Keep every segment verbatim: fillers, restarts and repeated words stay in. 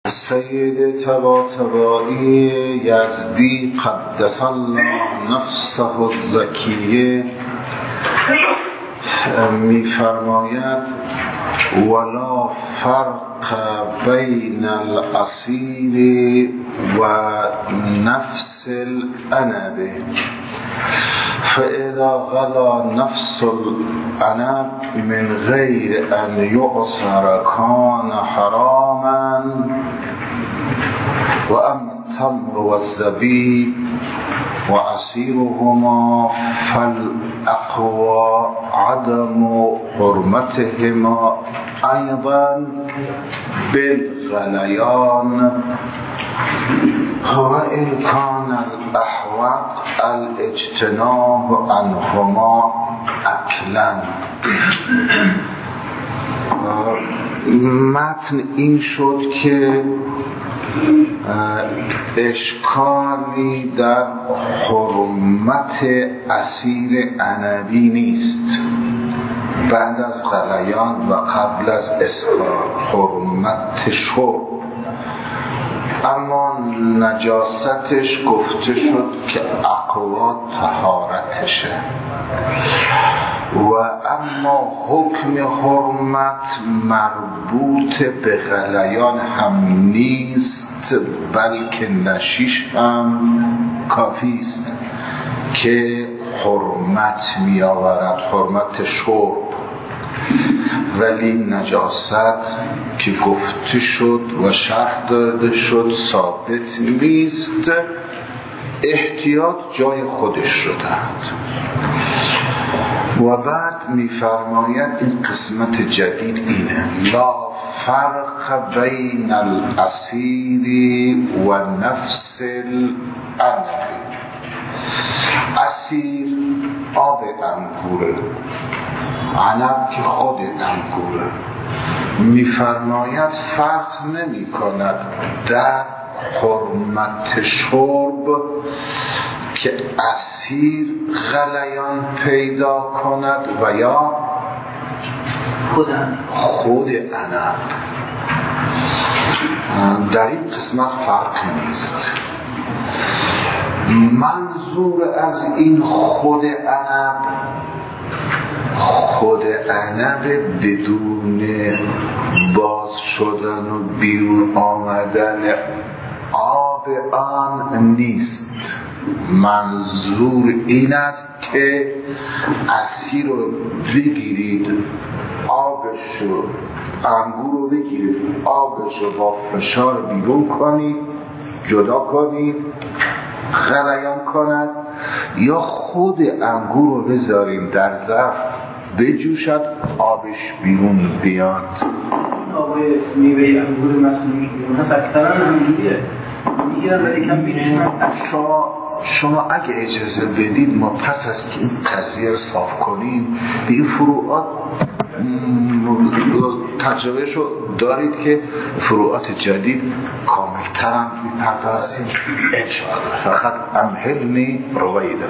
سید طباطبایی یزدی قدس الله نفسه الزکیه می‌فرماید ولا فرق بین الاسیر و نفس العنب فاذا غلا نفس العنب من غیر ان یعصر کان حراما و اما التمر و الزبیب و عصیرهما فالاقوى عدم حرمتهما ايضا بالغليان وإن كان الأحوط الاجتناب عنهما أكلا. متن این شد که اشکالی در حرمت عصیر عنبی نیست بعد از غلیان و قبل از اسکار، حرمت شرب، اما نجاستش گفته شد که اقوا طهارتشه و اما حکم حرمت مربوط به غلیان هم نیست بلکه نشیش هم کافی است که حرمت می آورد، حرمت شرب، ولی نجاست که گفته شد و شرح داده شد ثابت نیست، احتیاط جای خودش شدند. و بعد می‌فرماید این قسمت جدید اینه لا فرق بین الاسیر و نفس العنب. اسیر آب انگوره، عنب که خود انگوره. می‌فرماید فرق نمی کند در حرمت شرب که اسیر غلیان پیدا کند و یا خود خود عنب. در این قسمت فرق نیست. منظور از این خود عنب، خود عنب بدون باز شدن و بیرون آمدن آب آن نیست. منظور این است که عصیر رو بگیرید، آبش رو، انگور رو بگیرید، آبش رو با فشار بیرون کنید، جدا کنید، غلیان کند، یا خود انگور رو بذارید در ظرف بجوشد، آبش بیرون بیاد. آب میوه انگور مصنوعی بیرون هست اکثرا همینجوریه میگیرن ولی کم بیشتر. شما شما اگه اجازه بدید ما پس از که این قضیه رو صاف کنیم به این فروعات تجربهشو دارید که فروعات جدید کاملتر هم میپردازیم انشاءالله. فقط امهلنی رویدم.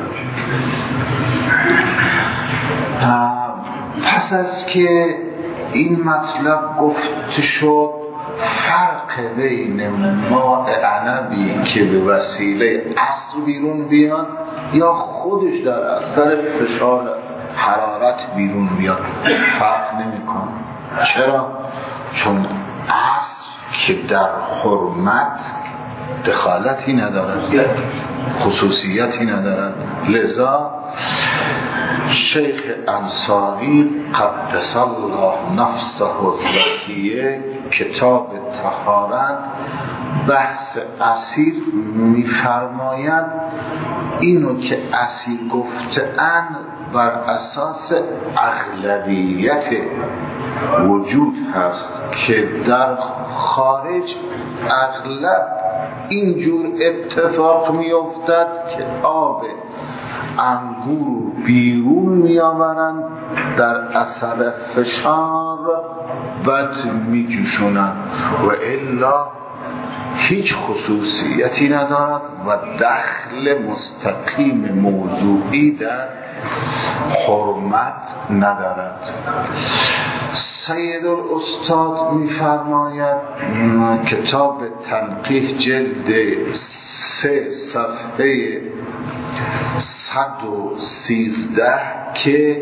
پس از که این مطلب گفته شد فرق بین ماء عنبی که به وسیله عصر بیرون بیاد یا خودش در اثر فشار حرارت بیرون بیاد فرق نمی‌کنه. چرا؟ چون عصر که در حرمت دخالتی ندارد، خصوصیتی ندارد. لذا شیخ انصاری قدس الله نفسه الزکیه کتاب طهارت بحث اسیر می‌فرماید اینو که اسیر گفته‌اند بر اساس اغلبیت وجود هست که در خارج اغلب اینجور اتفاق می‌افتد که آب انگور بیرون می‌آورند در اثر فشار بعد می‌جوشونند و الا هیچ خصوصیتی ندارد و دخل مستقیم موضوعی در حرمت ندارد. سید الاستاد می‌فرماید کتاب تنقیح جلد سه صفحه صد و سیزده که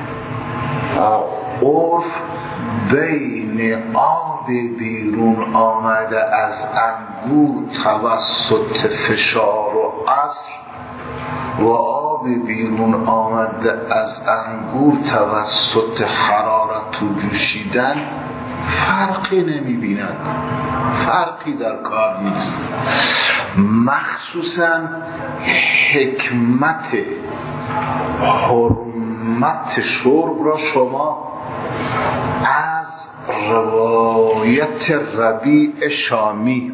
عرف بین آب بیرون آمده از انگور توسط فشار و عصر و آب بیرون آمده از انگور توسط حرارت و جوشیدن فرقی نمی بیند، فرقی در کار نیست. مخصوصا حکمت حرمت شرب را شما از روایت ربیع شامی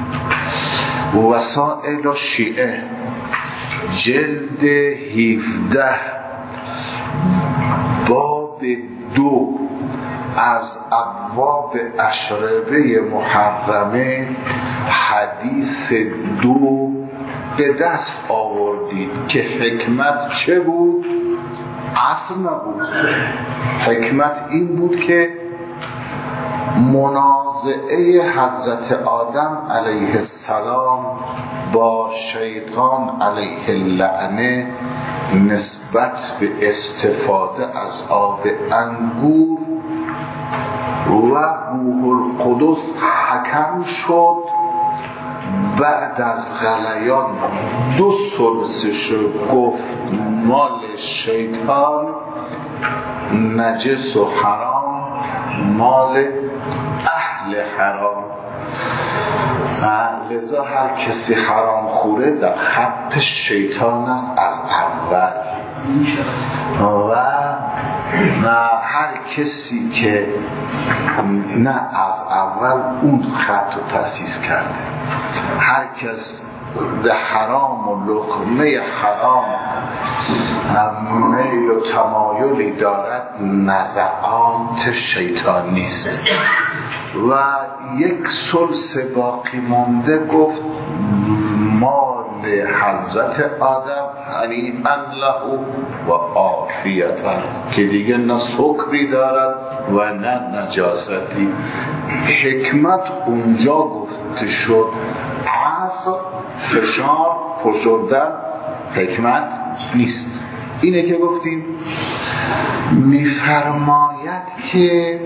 وسائل شیعه جلد هفده باب دو از ابواب اشربه محرمه حدیث دو به دست آوردید که حکمت چه بود؟ اصل نبود. حکمت این بود که منازعه حضرت آدم علیه السلام با شیطان علیه اللعنه نسبت به استفاده از آب انگور و روح القدس حکم شد بعد از غلیان دو ثلثش گفت مال شیطان، نجس و حرام مال اهل حرام. لذا هر کسی حرام خوره در خط شیطان است از اول و هر کسی که نه از اول اون خط رو تأسیس کرده. هر کس به حرام و لقمه حرام میل و تمایلی دارد نزعات شیطان نیست. و یک ثلث باقی مانده گفت مال حضرت آدم هنیئا له و عافیتا که دیگه نه سکری دارد و نه نجاستی. حکمت اونجا گفته شد عصر فشار فشردن حکمت نیست. اینه که گفتیم میفرماید که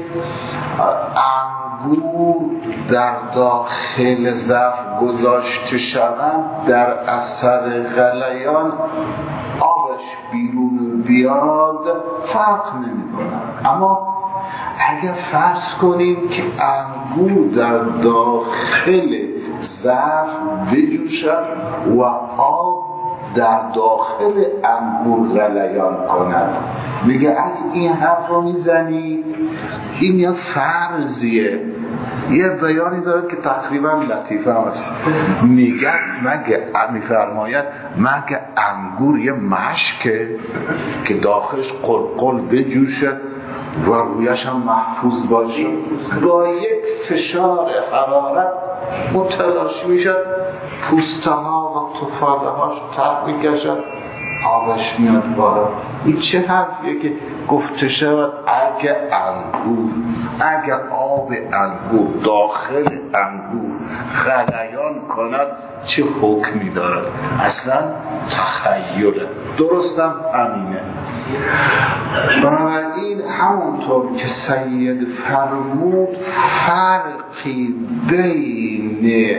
انگور در داخل ظرف گذاشته شوند در اثر غلیان آبش بیرون بیاد فرق نمی کند. اما اگر فرض کنیم که انگور در داخل ظرف بجوشد و آب در داخل انگور غلیان کند، میگه اگه این حرف رو میزنید این یه فرضیه، یه بیانی داره که تقریبا لطیفه هم است. میگه مگه میفرماید مگه انگور یه مشکه که داخلش قلقل بجوشد و رویش هم محفوظ باشه، با یک فشار حرارت متلاشی میشد، پوسته ها و تفاله هاش تر میکشد، آبش میاد بالا. این چه حرفیه که گفته شود اگه انگور اگه آب انگور داخل انگور غلیان کند چه حکمی دارد؟ اصلا تخیله. درستم همینه. بنابراین همونطور که سید فرمود فرقی بین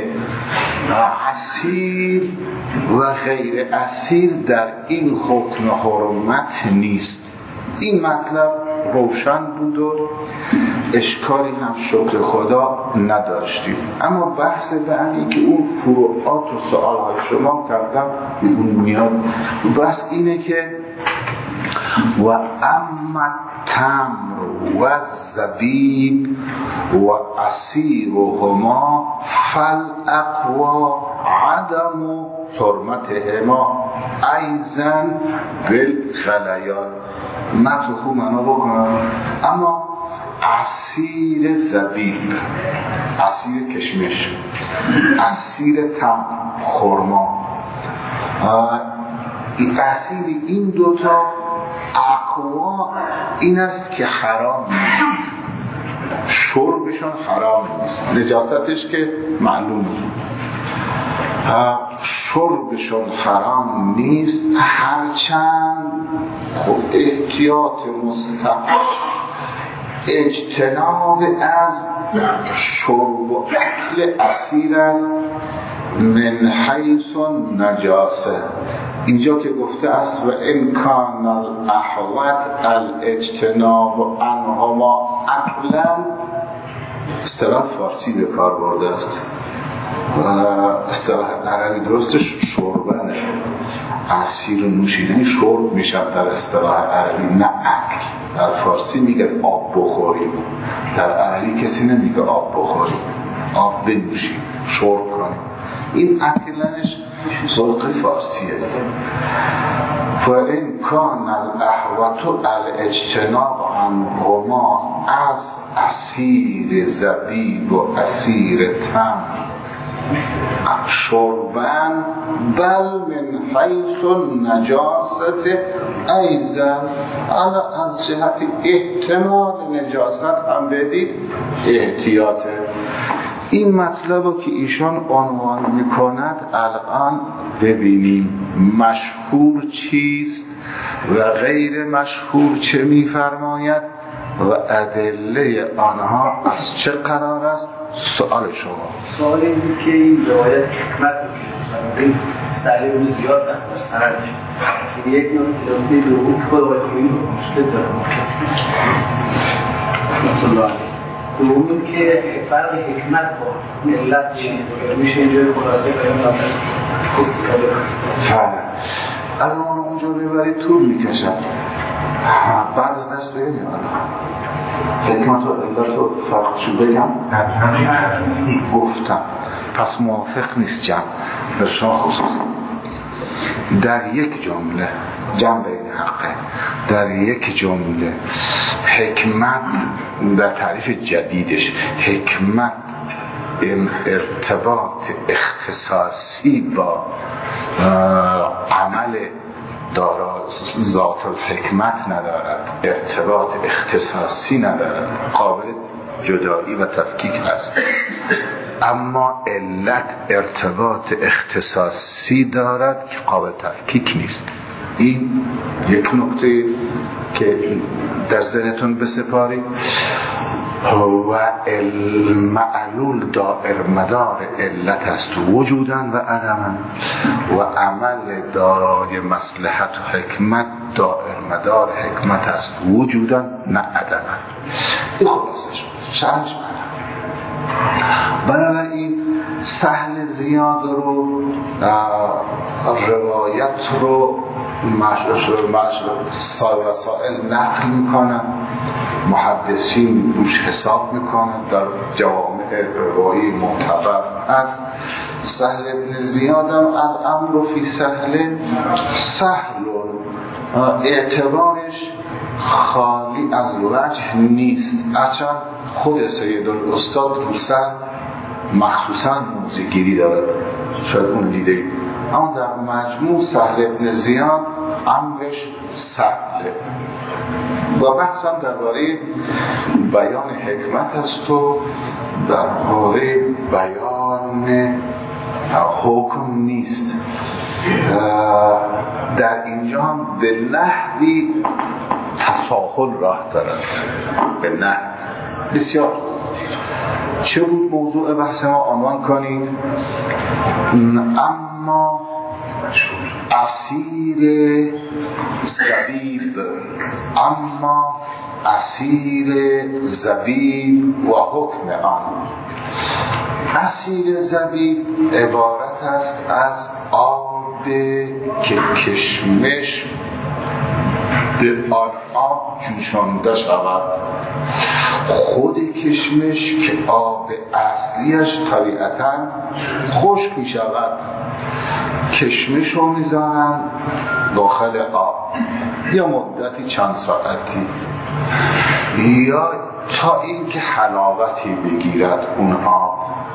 اسیر و غیر اسیر در این حکم حرمت نیست. این مطلب روشن بود و اشکالی هم شکر خدا نداشتیم. اما بحث بعدی که اون فروعات و سوالهای شما کردم اون میاد. بحث اینه که و اما تمر و زبیب و عصیرهما فالاقوا عدم حرمتهما ایضا بالغلیان. متن خوب معنا بکنم. اما عصیر زبیب، عصیر کشمش، عصیر تمر، خرما، عصیر این دوتا اقوا این است که حرام نیست، شربشون حرام نیست، نجاستش که معلومه، شربشون حرام نیست، هرچند احتیاط مستحب اجتناب از شرب و اکل عصیر است من حیث نجاسه. اینجا که گفته است و ان کان الاحوط الاجتناب عنهما اکلا، اصطلاح فارسی به کار برده است، اصطلاح عربی درستش شربنه، عصیر و نوشیدنی شرب میشد در اصطلاح عربی، نه اکل. در فارسی میگه آب بخوریم، در عربی کسی نمیگه آب بخوریم، آب بنوشیم، شرب کنیم. این اکلنش ذوق فارسیه. فإن کان الاحوط الاجتناب عنهما، از عصیر زبیب و عصیر تمر شربن بل من حیث نجاست ایضا، انا از جهت احتمال نجاست هم بدید احتیاطه. این مطلب که ایشان عنوان میکند الان ببینیم مشهور چیست و غیر مشهور چه میفرماید و ادله آنها از چه قرار است. سوال شما سوال این بود که این روایت حکمت این سلیب زیاد است در سندش، یک نکته دوم خود آقای خویی مشکل داره کسی مثلا دوم که فرق حکمت با علت چیه، میشه اینجا خلاصه کنیم استفاده کنیم. اگر اون اونجا ببرید طول میکشد، بعد از درس بگیم حکمت و علت و فرقشو بگم گفتم، پس موافق نیست جمع در شما خصوص در یک جمله جمع بین حقه، در یک جمله حکمت در تعریف جدیدش، حکمت این ارتباط اختصاصی با عمل دارد، ذات الحکمت ندارد، ارتباط اختصاصی ندارد، قابل جدایی و تفکیک است. اما علت ارتباط اختصاصی دارد که قابل تفکیک نیست. این یک نکته که در ذهنتون بسپارید. و المعلول دائر مدار علت است وجوداً و عدماً، و عمل دارای مصلحت و حکمت دائر مدار حکمت است وجوداً نه عدماً. این خلاصش شرحش بدم. بنابراین سهل زیاد رو روایت رو سائل نقل میکنن، محدثین روش حساب میکنن، در جوامع روایی معتبر هست. سهل ابن زیادم الامر فی سهل سهل، اعتبارش خالی از وجه نیست، اچن خود سید الاستاد رو سهل مخصوصا موزگیری دارد، شاید اون دیده، اما در مجموع سهل ابن زیاد امرش سهله. و بحث هم درباره بیان حکمت است و درباره بیان حکم نیست. در اینجا هم به نحوی تساهل راه دارد، به نحو بسیار. چه بود موضوع بحث ما؟ عنوان کنید. اما عصیر زبیب، اما عصیر زبیب و حکم آن. عصیر زبیب عبارت است از آب که کشمش به آن آب جوشانده شود. خود کشمش که آب اصلیش طبیعتاً خشک می شود، کشمش رو میذارن داخل آب یا مدتی چند ساعتی، یا تا اینکه حلاوتی بگیرد اون آب،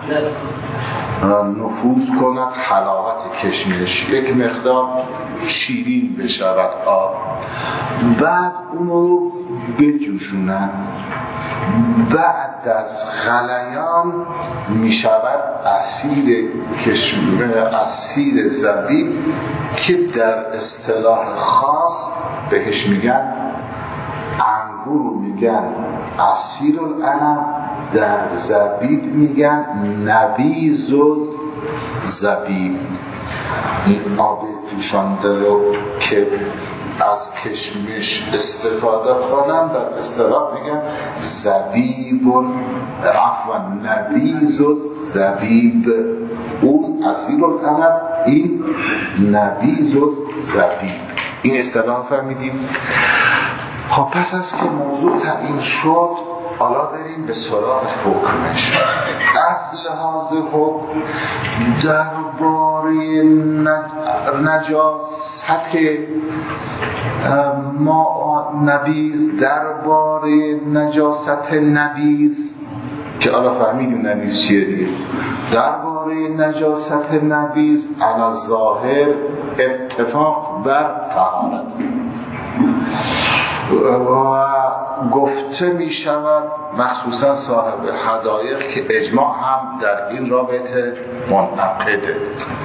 نفوذ کند حلاوت کشمش، یک مقدار شیرین بشود آب، بعد اون رو بجوشونن. بعد از غلیان می شود عصیر کشمش، عصیر زبیب که در اصطلاح خاص بهش میگن انگور، میگن عصیر العنب، در زبیب میگن نبیذ الزبیب. این آب جوشانده رو که از کشمش استفاده کنن در اصطلاح میگن زبیب، عفوا نبیذ الزبیب. اون عصیر العنب، این نبیذ الزبیب. این اصطلاح فهمیدیم؟ خب پس از که موضوع تعیین شد، حالا بریم به سراغ حکمش. از لحاظ حکم درباره نجاست ما نبیذ، درباره نجاست نبیذ که حالا فهمیدیم نبیذ چیه دیگه، درباره نجاست نبیذ علی ظاهر اتفاق بر طهارت و گفته می شود، مخصوصا صاحب حدایق که اجماع هم در این رابطه منعقده.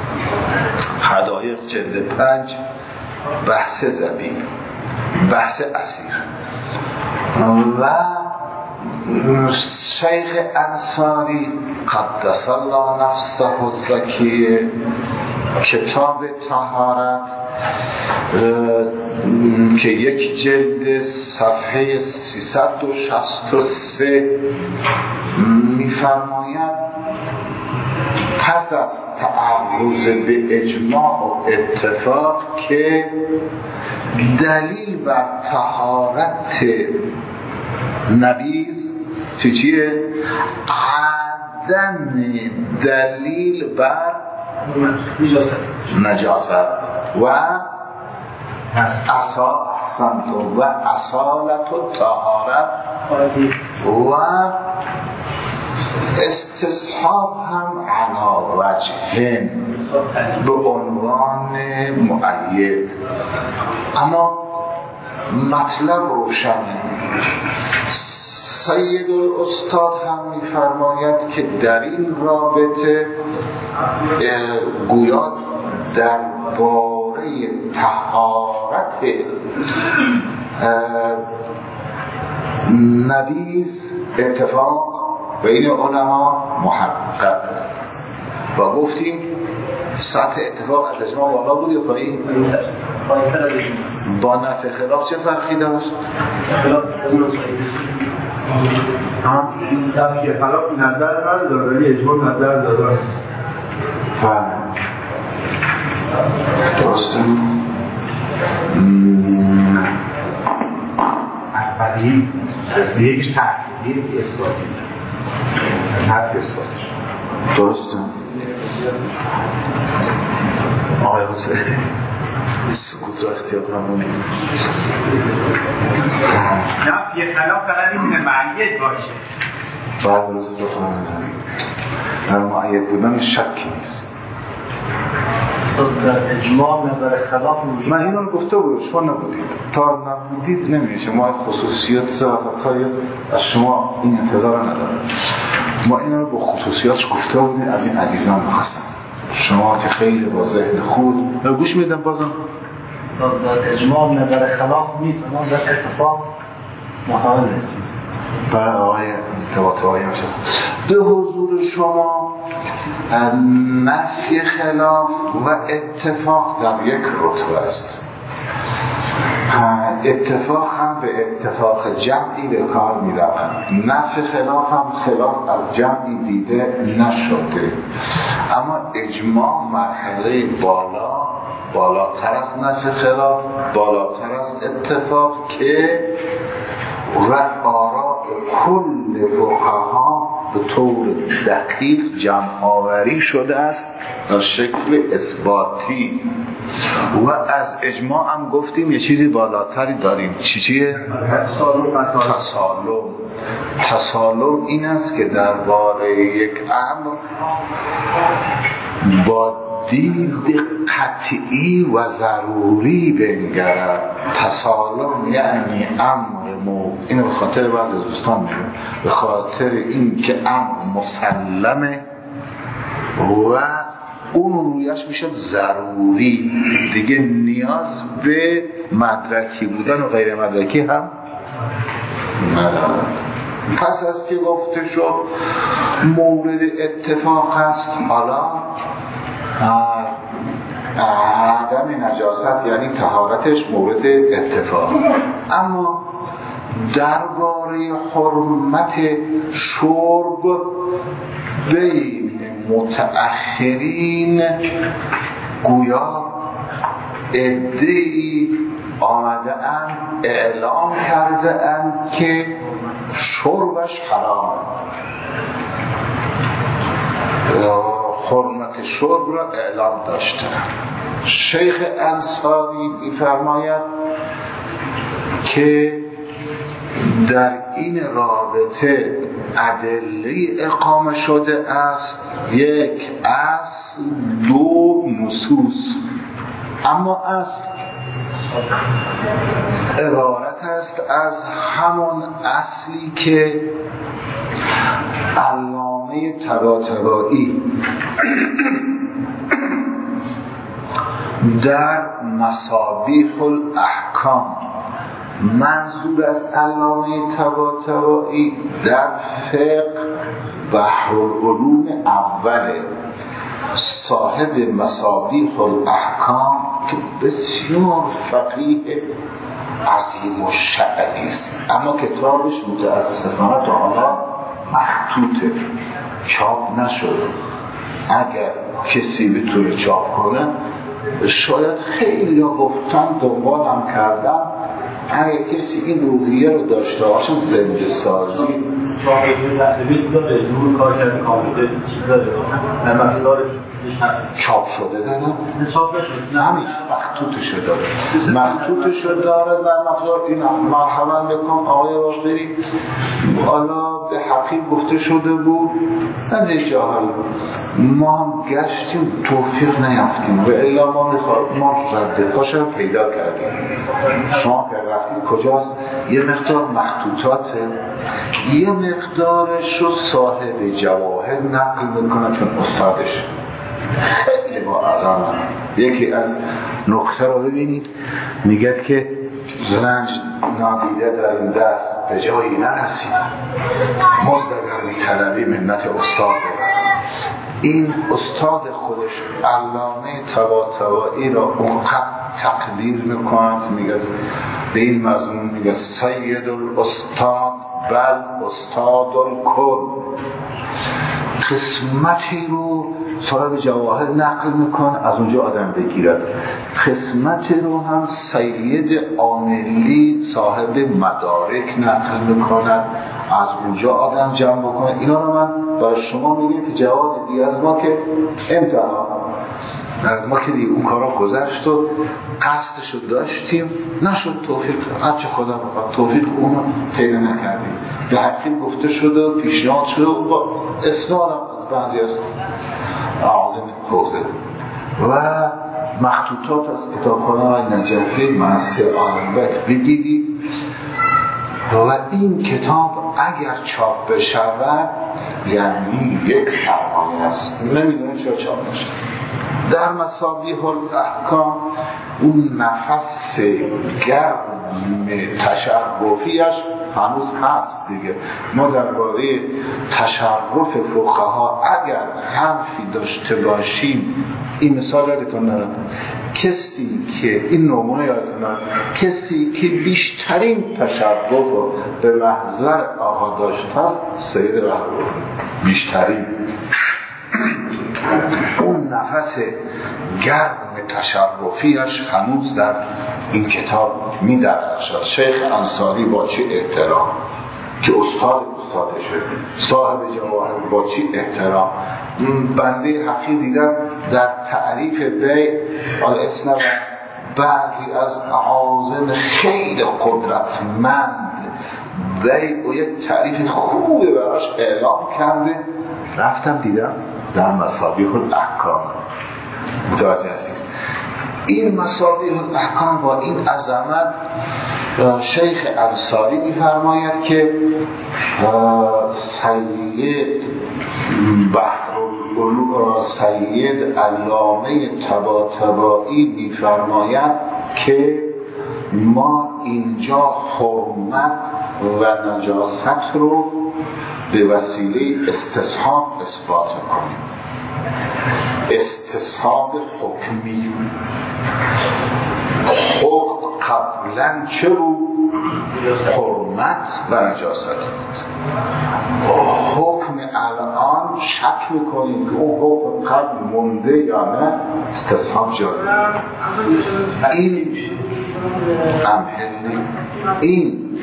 حدایق جلد پنج، بحث زبیب، بحث عصیر. و شیخ انصاری قدس الله نفسه الزکیه کتاب طهارت که یک جلد صفحه سیصد و شصت و سه می‌فرماید پس از تعرض به اجماع و اتفاق که دلیل بر طهارت نبیذ چی چیه؟ عدم دلیل بر نجاست نجاست و اصال احسنت و اصالت و طهارت و استصحاب هم علا وجهن به عنوان مؤید. اما مطلب روشنه. سید الاستاد هم می‌فرماید که در این رابطه گویا درباره طهارت نبیذ اتفاق بین علما محقق و گفتیم سطح اتفاق از اجماع بالا بود یا پایین؟ پایین‌تر از اجماع. با نفع خلاف چه فرقی داشت؟ خلاف نفع خلاف نظر نداره ولی اجماع نظر داره. بله درسته. اولی از یکش تحقیقی اثباتی نفی اثباتی درسته. آقای حسین سکوت را اختیار کنیم. نفی خلاف فقط میتونه معید باشه. باید درسته خواهیم در معید بودن شکی نیست. در اجماع نظر خلاف موجود. من اینو گفته بودم شما نبودید، تا نبودید نمیشه. ما خصوصیات ظرافت های از شما این انتظار ندارم. ما اینو با خصوصیاتش گفته بودیم از این عزیزان هستن. شما که خیلی با ذهن خود گوش میدم بازم در اجماع نظر خلاف نیست، اما در اتفاق محاله. برای آقای تواتوایی میشه به حضور شما نفی خلاف و اتفاق در یک رتبه است. اتفاق هم به اتفاق جمعی به کار می روند. نفی خلاف هم خلاف از جمعی دیده نشده. اما اجماع مرحله بالا بالاتر از نفی خلاف، بالاتر از اتفاق که و آراء کل فقها به طور دقیق جمع آوری شده است در شکل اثباتی و از اجماع هم گفتیم یه چیزی بالاتری داریم. چی چیه؟ تسالم. تسالم این است که درباره یک امر با دید قطعی و ضروری بنگرد. تسالم یعنی امر مو اینو به خاطر بعضی از دوستان میگم، به خاطر این که امر مسلمه و اون رویش میشه ضروری دیگه، نیاز به مدرکی بودن و غیر مدرکی هم نداره. پس از که گفته شد مورد اتفاق است، حالا عدم نجاست یعنی طهارتش مورد اتفاق. اما درباره حرمت شرب بین متأخرین گویا عده‌ای آمده اند اعلام کرده اند که شربش حرام، حرمت شرب را اعلام داشته. شیخ انصاری می‌فرماید که در این رابطه ادله اقامه شده است، یک اصل، دو نصوص. اما اصل عبارت است از همون اصلی که علامه طباطبایی در مصابیح الاحکام، منظور از علامه طباطبایی در فقه بحرالعلوم اوله، صاحب مصابیح الاحکام که بسیار فقیه عظیم و شأنی است، اما کتابش متاسفانه تا حالا مخطوطه، چاپ نشده. اگر کسی بتونه چاپ کنه شاید خیلی ها گفتن دنبالم کردن، اگر کسی این روحیه رو داشته باشه زنده سازی چاپ شده داره؟ همین مخطوطش داره، مخطوطش داره در مفضار این مرحبا بکن آقای واقعی. حالا به حقیق گفته شده بود از یک جاهایی ما هم گشتیم توفیق نیافتیم و الا ما میخواد ما رد پاش رو پیدا کردیم. شما که رفتید کجاست؟ یه مقدار مخطوطات، یه مقدارش رو صاحب جواهر نقل میکنه چون استادش خیلی با عظمت. یکی از نکته رو ببینید، میگه که رنج نادیده در این در به جایی نرسید، مزدگر میطلبی منت استاد ببرد. این استاد خودش علامه طباطبایی را اونقدر تقدیر میکند، میگه به این مضمون میگه سید الاستاد بل استاد الکل. قسمتی رو صاحب جواهر نقل میکن از اونجا آدم بگیرد، قسمتی رو هم سید عاملی صاحب مدارک نقل میکند از اونجا آدم جمع بکنه. اینا رو من برای شما میگم که جواب دیگه از ما که امتحان از ما که دیگه اون کارا گذشت و قصدشو داشتیم نشد، توفیق هرچه خدا بخواد توفیق اونو پیدا نکردیم. به حقیقت گفته شده و پیشنهاد شده و با اصرارم از بعضی از اعاظم حوزه و مخطوطات از کتابخانه نجفی مؤسسه عالم‌بک بگیرید و این کتاب اگر چاپ بشود یعنی یک سرمایه است. نمیدونم چرا چاپ نشد. در مصابیح الاحکام اون نفس گرم تشرفیش هنوز هست دیگه. ما درباره تشرف فقها اگر حرفی داشته باشیم، این مثال یادتون نره، کسی که این نمونه یادتون نره، کسی که بیشترین تشرف رو به محضر آقا داشته است سید بهرام، بیشترین اون نفس گرم تشرفیش هنوز در این کتاب می درخشد. شیخ انصاری با چه احترام که استاد استادشه، صاحب جواهر با چی احترام. بنده حقیر دیدم در تعریف بی الاسنه بعضی از عازم خیلی قدرتمند بی و یک تعریف خوبی براش اعلام کرده، رفتم دیدم در مصابیح الاحکام. متوجه هستید؟ این مصابیح الاحکام با این عظمت شیخ انصاری می‌فرماید که سید بحر سید علامه طباطبایی می‌فرماید که ما اینجا حرمت و نجاست رو به وسیله استصحاب اثبات می‌کنیم. استصحاب حکمی. حکم قبلا چه بود؟ حرمت و نجاست بود. حکم الان شک میکنید که اون حکم قبل مونده یا نه؟ استصحاب جاری. این امهلی این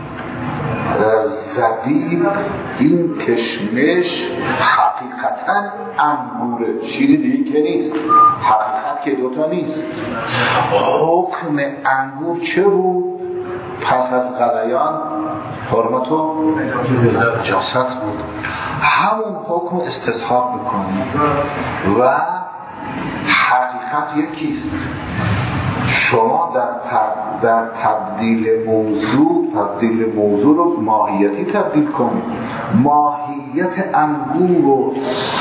زبیب، این کشمش حقیقتا انگوره، چیزی دیگه که نیست. حقیقت که دوتا نیست. حکم انگور چه بود؟ پس از غلیان حرمت و نجاست بود. همون حکم استصحاب میکنیم و حقیقت یکیست. شما در تب... در تبدیل موضوع تبدیل موضوع رو ماهیتی تبدیل کنید. ماهیت انگور و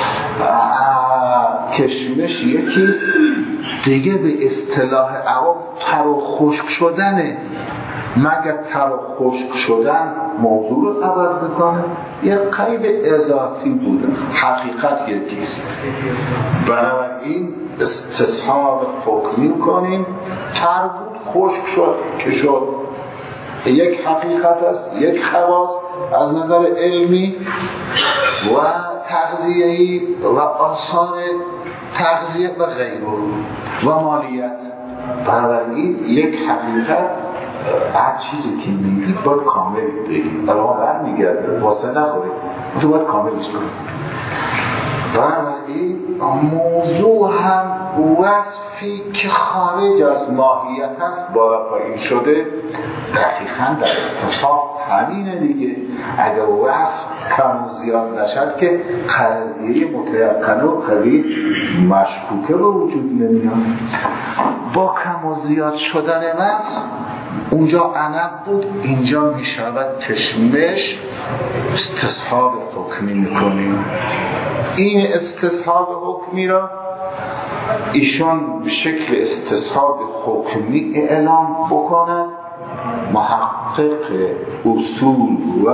کشمش یکیست، دیگه به اصطلاح عوام تر و خشک شدنه. مگر تر و خشک شدن موضوع رو عوض میکنه؟ یه قید اضافی بوده. حقیقت یکیست. بنابراین استصحاب حکمی کنیم. تر بود خشک شد که شد. یک حقیقت است، یک خواص از نظر علمی و تغذیه‌ای و آثار تغذیه و غیره و مالیت. بنابراین یک حقیقت هر چیزی که میگید باید کامل بگید. الان بر میگرده واسه نخورید، تو باید کاملش کنید. بنابراین موضوع هم وصفی که خارج از ماهیت هست بالا پایین شده. دقیقاً در استصحاب همینه دیگه. اگر وصف کم و زیاد نشد که قضیه متیقن و قضیه مشکوکه به وجود نمیاد. با کم و زیاد شدن وصف اونجا عنب بود، اینجا میشود کشمش. استصحاب حکمی میکنیم. این استصحاب حکمی را ایشان به شکل استصحاب حکمی اعلام بکنند. محقق اصول و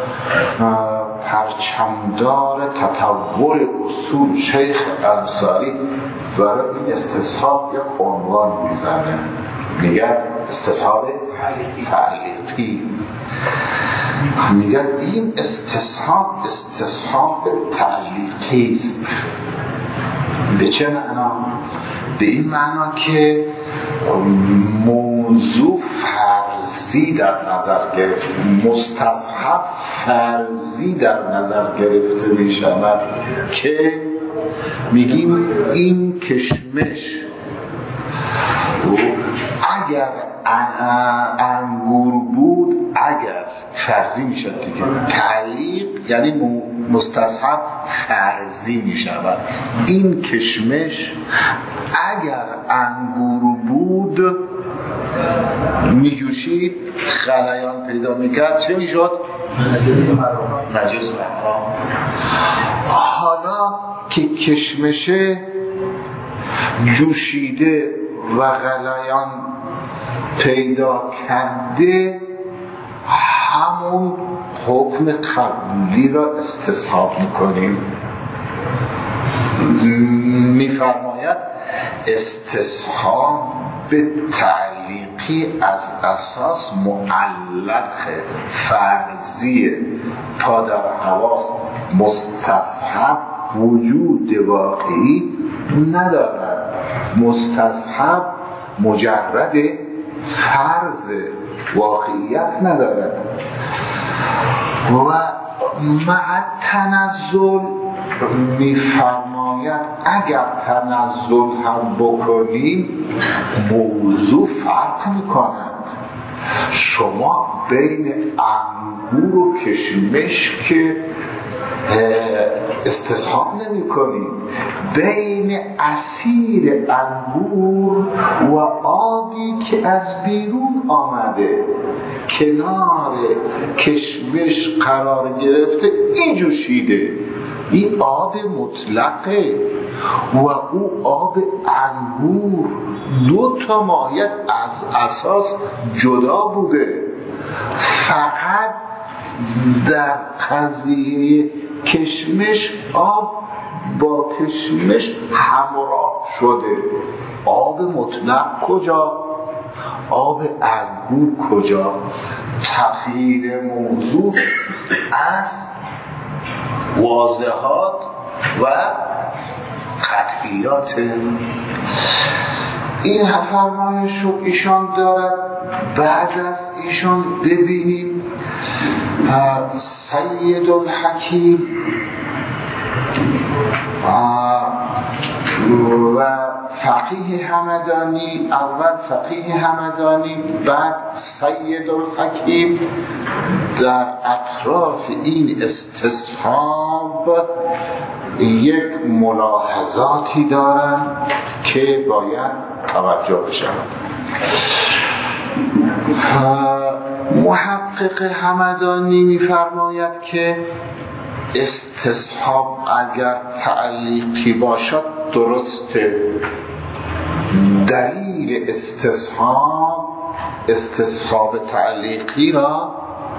پرچمدار تطور اصول شیخ انصاری برای این استصحاب یک عنوان میزنه، میگه استصحاب تعلیقی. میگه این استصحاب استصحاب تعلیقی است. به چه معنا؟ به این معنا که موضوع فرضی در نظر گرفت، مستصحب فرضی در نظر گرفته می شود که میگیم این کشمش اگر انگور بود، اگر فرضی می شد دیگه. تعلیق یعنی مستصحب فرضی می شود. این کشمش اگر انگور بود می جوشید، خلیان پیدا می کرد، چه می شد؟ نجس و حرام. حالا که کشمشه جوشیده و غلیان پیدا کرده، همون حکم قبلی را استصحاب میکنیم. میفرماید استصحاب به تعلیقی از اساس معلق فرضیه. پا در حواس مستصحب وجود واقعی ندارد. مستصحب مجرد فرض واقعیت ندارد. و مع تنزل میفرماید اگر تنزل هم بکنیم موضوع فرق میکند. شما بین انگور و کشمش که استصحاب نمی کنید، بین عصیر انگور و آبی که از بیرون آمده کنار کشمش قرار گرفته این جوشیده، این آب مطلقه و او آب انگور دو تا ماهیت از اساس جدا بوده. فقط در قضیه کشمش آب با کشمش همراه شده. آب مطلق کجا؟ آب انگور کجا؟ تغییر موضوع از واضحات و قطعیات. این فرمایش رو ایشان دارد. بعد از ایشان ببینیم سید الحکیم و فقیه همدانی، اول فقیه همدانی بعد سید الحکیم در اطراف این استصحاب یک ملاحظاتی دارن که باید توجه بشن. محقق همدانی می‌فرماید که استصحاب اگر تعلیقی باشد درسته. دلیل استصحاب استصحاب تعلیقی را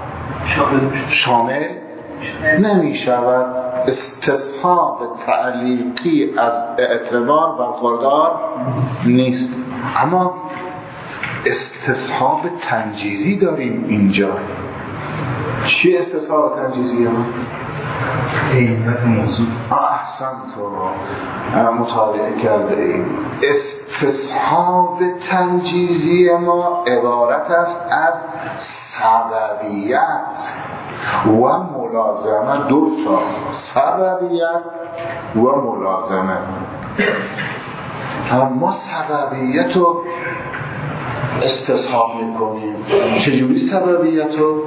شامل نمی شود. استصحاب تعلیقی از اعتبار برخوردار نیست. اما استصحاب تنجیزی داریم اینجا. چی استصحاب تنجیزی هم؟ عینیت موضوع. احسن تو مطالعه کرده ایم. استصحاب تنجیزی ما عبارت است از سببیت و ملازمه. دو تا سببیت و ملازمه. ما سببیت رو استصحاب میکنیم. چجوری سببیت رو؟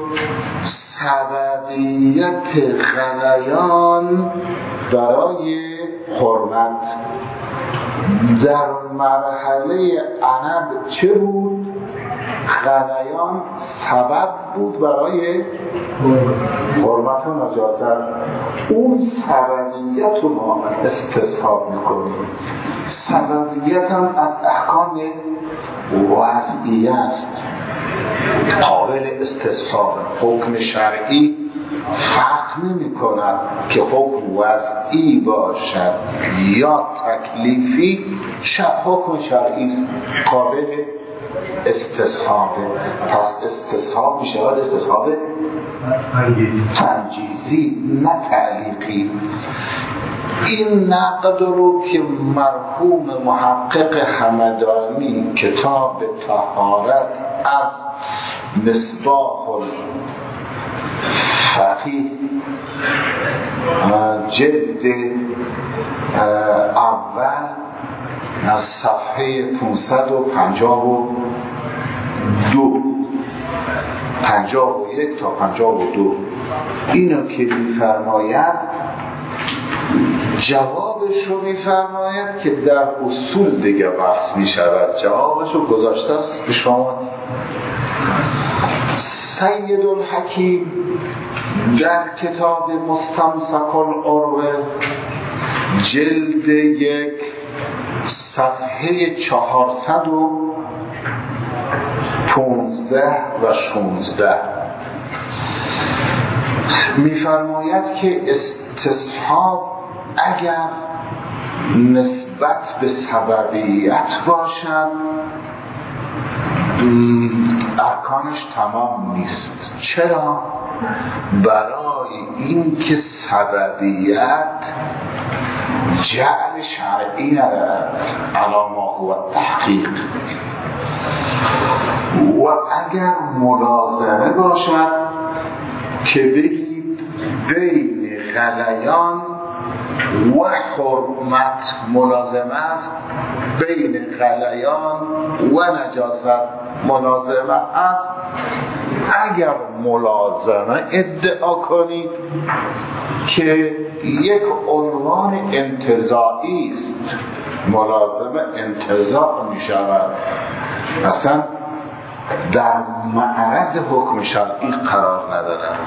سببیت غلیان برای حرمت در مرحله عنب چه بود؟ غلیان سبب بود برای حرمت و نجاست. اون سببیت رو ما استصحاب میکنیم. سببیت هم از احکام وضعی است، قابل استصحاب. حکم شرعی فرق نمی کند که حکم وضعی باشد یا تکلیفی، حکم شرعی است، قابل استصحاب. پس استصحاب می شود استصحاب تنجیزی نه تعلیقی. این نقد رو که مرحوم محقق همدانی کتاب طهارت از مصباح الفقیه جلد اول از صفحه پانصد و پنجاه و دو پنجاه و یک تا پنجاه و دو اینو که می‌فرماید جوابش رو می‌فرماید که در اصول دیگه بحث می‌شود. جوابش رو گذاشته است به شما. سید الحکیم در کتاب مستمسک العروه جلد یک صفحه چهارصد و پانزده و شانزده می‌فرماید که استصحاب اگر نسبت به سببیت باشد ارکانش تمام نیست. چرا؟ برای این که سببیت جعل شرعی ندارد علی ما هو تحقیق. و اگر ملازمه باشد که بگیم بین غلیان و حرمت ملازمه است، بین غلیان و نجاست ملازمه است. اگر ملازمه ادعا کنید که یک عنوان انتزاعی است، ملازمه انتزاع می شود، اصلا در معرض حکم شرعی قرار ندارد.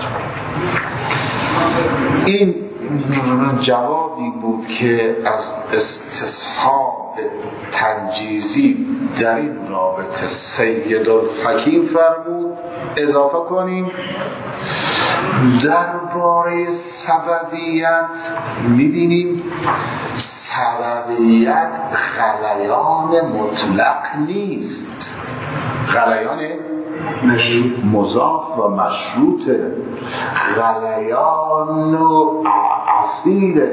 این جوابی بود که از استصحاب تنجیزی در این رابطه سید الحکیم فرمود. اضافه کنیم درباره سببیت می‌بینیم سببیت غلیان مطلق نیست، غلیان مضاف و مشروط، غلیان و اصیل،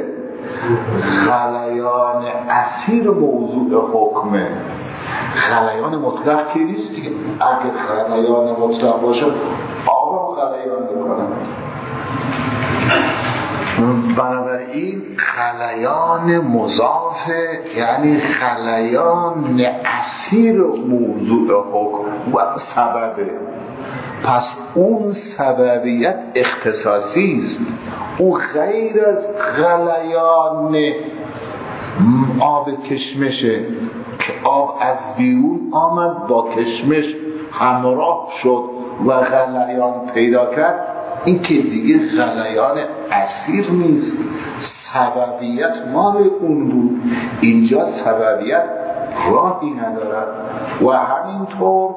غلیان اصیل موضوع حکمه. غلیان مطلق که نیست دیگه. اگه غلیان مطلق باشه آب غلیان میکنند. بنابراین غلیان مضافه یعنی غلیان اصیل موضوع حکم و سببه. پس اون سببیت اختصاصی است، او غیر از غلیان آب کشمشه که آب از بیرون آمد با کشمش همراه شد و غلیان پیدا کرد. این که دیگه غلیان اسیر نیست، سببیت مال اون بود. اینجا سببیت راهی ندارد و همینطور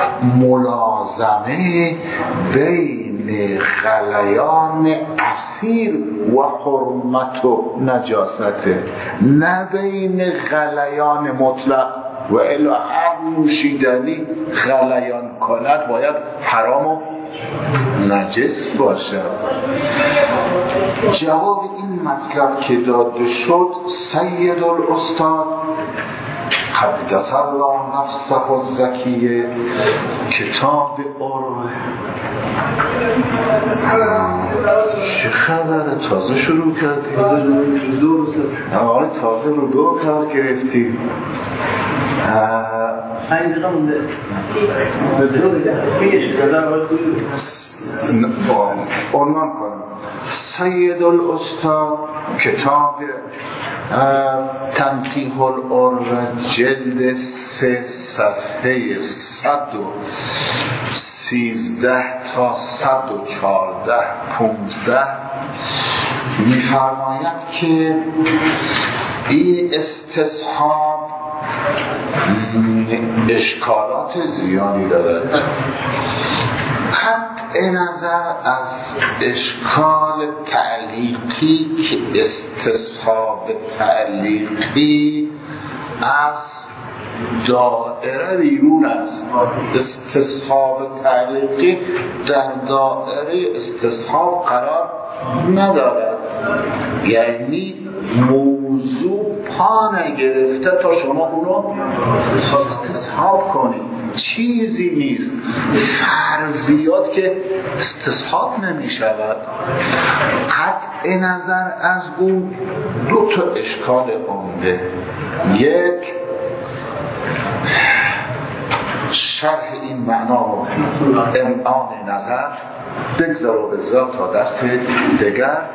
ملازمه بین غلیان اسیر و حرمت و نجاسته، نه بین غلیان مطلق. و الا هر نوشیدنی غلیان کند باید حرام و نجس باشد. جواب این مطلب که داده شد سید الاستاد قدس الله نفسه الزکیه کتاب عروه. چه خبره؟ تازه شروع کردی؟ دو روز آره تازه رو دو کار گرفتی. پنج دقیقه مونده. بگیش نظر آقای خوبی عنوان کنم سید الاستاد کتاب تنقیح العروه جلد سه صفحه صد و سیزده تا صد و چارده پونزده می‌فرماید که این استصحاب اشکالات زیادی دارد. قطع نظر از اشکال تعلیقی که استصحاب تعلیقی از دائره بیرون است. استصحاب تعلیقی در دائره استصحاب قرار ندارد، یعنی موضوع پا نگرفته تا شما اونو استصحاب کنید. چیزی نیست، فرضیات که استصحاب نمی شود. قطع نظر از اون دو تا اشکال عمده. یک شرح این معنا و امعان نظر بگذار و بگذار تا درس دیگر.